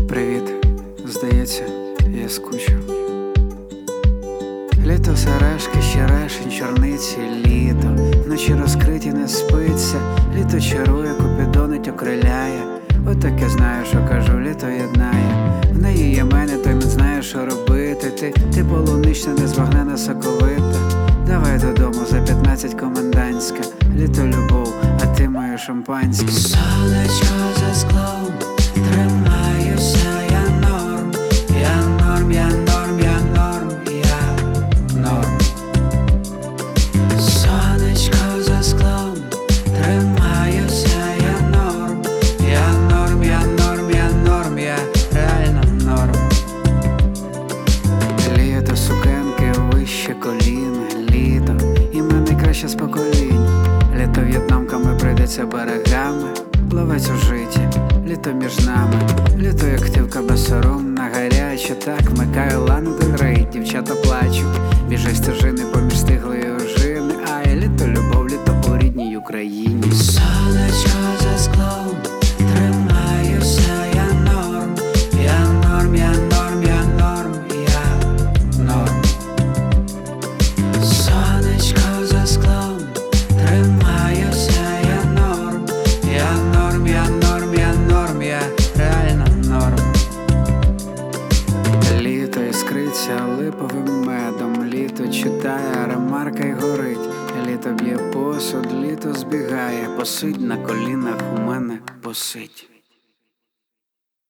Привіт, здається, я скучив. Літо сережки, щерешень, чорниці, літо. Вночі розкриті не спиться, літо чарує, купідонить, окриляє. Отаке знаю, що кажу, літо єднає. В неї є мене, той не знає, що робити. Ти полунична, незбагнена, соковита. Давай додому за 15 комендантська. Літо любов, а ти моє шампанське. Сонечко за склом, тримаюся, я норм, я норм, я норм, я норм, я норм. Сонечко за склом, тримаюся, я норм, я норм, я норм, я норм, я реально норм. Літо, сукенки вище коліна, літо, і ми найкраще з поколінь. Літо в'єтнамками прийдеться берегами, плавець у житті, літо між нами. Літо як тивка безсоромна, гаряча, так вмикаю Лану Дель Рей. Дівчата плачуть, біжать стежини поміж стиглої ожини. Ай, літо любов, літо у рідній Україні. Сонечко за склом, тримаюся, я норм, я норм, я норм, я норм, я норм. Сонечко за склом, тримаюся, я норм, я норм, я норм, я норм, я реально норм. Літо іскриться липовим медом, літо читає, ремарка й горить. Літо б'є посуд, літо збігає, посидь на колінах у мене, посидь.